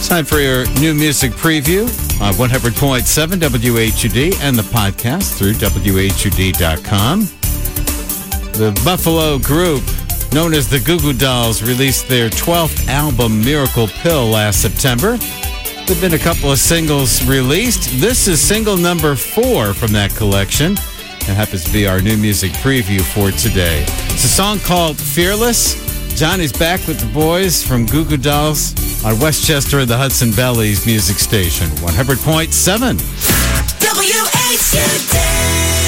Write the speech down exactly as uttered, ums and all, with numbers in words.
Time for your new music preview on one hundred point seven W H U D and the podcast through W H U D dot com. The Buffalo group, known as the Goo Goo Dolls, released their twelfth album, Miracle Pill, last September. There have been a couple of singles released. This is single number four from that collection. It happens to be our new music preview for today. It's a song called Fearless. Johnny's back with the boys from Goo Goo Dolls on Westchester and the Hudson Valley's music station, one hundred point seven. W H U D